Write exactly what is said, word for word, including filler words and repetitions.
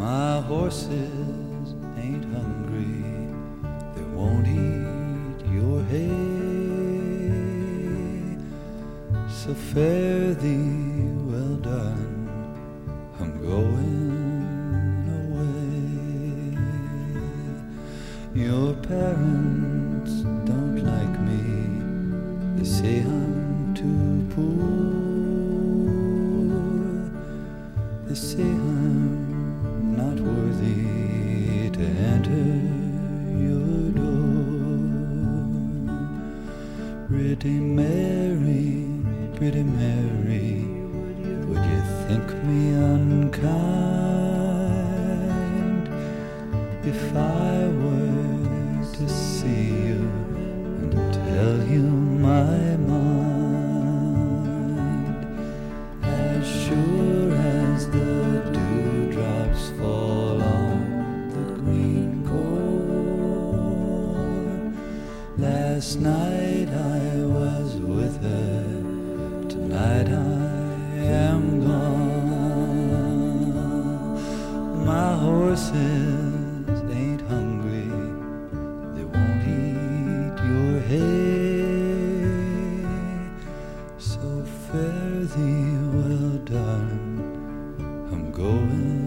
My horses ain't hungry, they won't eat your hay. So fare thee well, darling, I'm going away. Your parents don't like me, they say I'm too poor. They say I'm not worthy to enter your door. Pretty Mary, pretty Mary, would you think me unkind if I were to see you and tell you my mind? As sure as the dewdrops fall on the green corn, last night I was with her, tonight I am gone. My horses ain't hungry, they won't eat your hay. So fare thee well, darling, I'm going